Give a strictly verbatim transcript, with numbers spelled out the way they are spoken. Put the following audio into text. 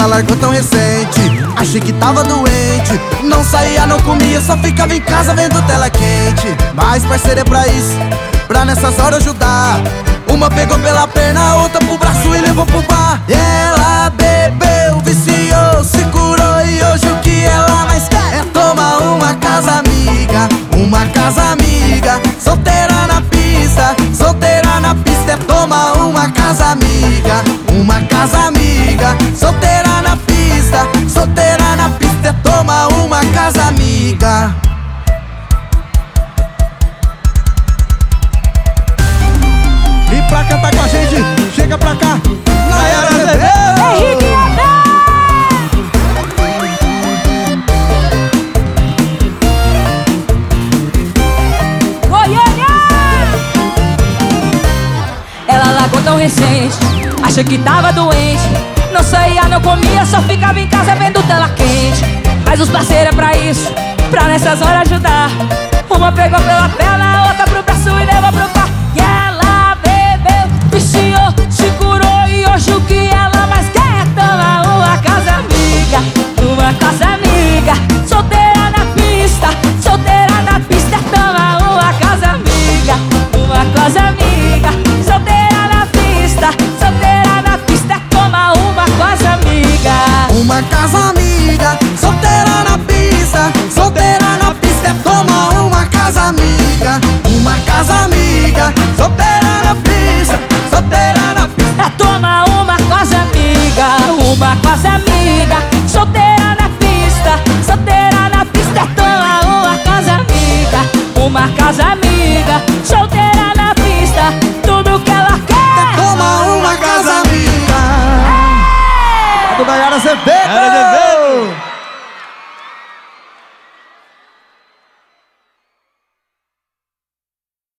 ela largou tão recente. Achei que tava doente, não saía, não comia, só ficava em casa vendo tela quente. Mas parceiro é pra isso, pra nessas horas ajudar. Uma pegou pela perna, a outra pro braço e levou pro bar. E ela bebeu, viciou, se curou e hoje o que ela mais quer é tomar uma casa amiga, uma casa amiga. Solteira na pista, solteira na pista é tomar uma casa amiga, uma casa amiga. Solteira na pista, solteira na pista é tomar uma casa amiga. E pra cantar com a gente, chega pra cá, Nayara Azevedo. Henrique Goiânia. Ela largou tão recente, achei que tava doente, não saía, não comia, só ficava em casa vendo tela quente. Mas os parceiros é pra isso, pra nessas horas ajudar. Uma pegou pela perna, a outra pro braço e levou pro bar. E ela bebeu, viciou, se curou e hoje o que ela mais quer é tomar uma casa amiga, uma casa amiga. Solteira na pista, solteira na pista é tomar uma casa amiga, uma casa amiga. Solteira na pista, solteira na pista é tomar uma casa amiga, uma casa amiga. Solteira na pista, solteira na pista é tomar uma casa amiga, uma casa amiga. Solteira na pista, solteira na pista é tomar uma casa amiga, uma casa amiga. Solteira na pista, solteira na pista é tomar uma casa amiga, uma casa amiga. Solteira na pista, tudo que ela quer é tomar uma casa amiga. Do Nayara Azevedo.